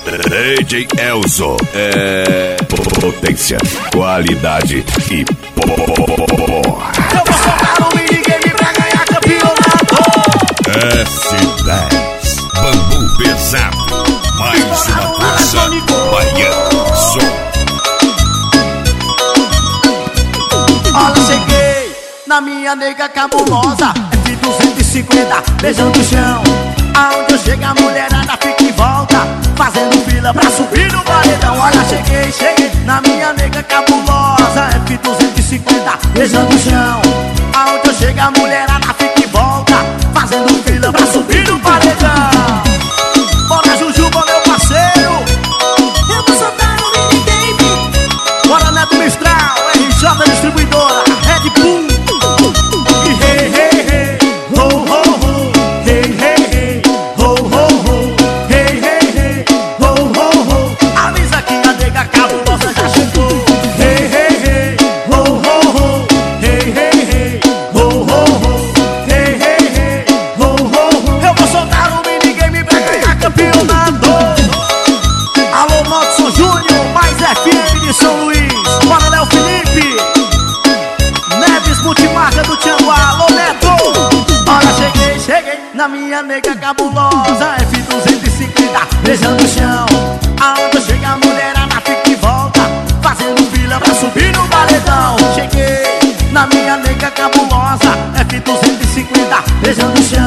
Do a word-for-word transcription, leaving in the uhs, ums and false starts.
D J Elzo é potência, qualidade e porra. Eu vou soltar um minigame pra ganhar campeonato. S dez, bambu pesado, mais uma força, baiano som. Olha, cheguei na minha nega cabulosa, F duzentos e cinquenta, beijando o chão. Aonde eu chego a mulherada fica em volta, fazendo fila pra subir no paredão. Olha, cheguei, cheguei na minha nega cabulosa, F duzentos e cinquenta, beijando o chão. Aonde eu chego a mulherada fica em volta, fazendo fila pra subir no paredão. Bora, Jujuba, meu parceiro, eu vou soltar um minigame. Bora, Neto Mistral, R J Distribuidora, Red Bull. E hey, hey, hey, ho, ho, ho. Hey, hey, hey, ho, ho, ho. Hey, hey, hey, ho, ho, ho. Avisa que a nega cabulosa já chegou. Hey, hey, hey, ho, ho, ho. Hey, hey, hey, ho, ho, ho. Hey, hey, hey, ho, ho, ho. Eu vou soltar um minigame pra ganhar campeonato. Alô, Nodson Júnior, mais F M de São Luís. Bora, Léo Felipe. Neves Multimarca do Tianguá. Alô, Neto. Olha, cheguei, cheguei na minha nega cabulosa, F duzentos e cinquenta, beijando o chão. Aonde eu chego a mulherada fica em volta, fazendo fila pra subir no paredão. Cheguei na minha nega cabulosa, F duzentos e cinquenta, beijando o chão.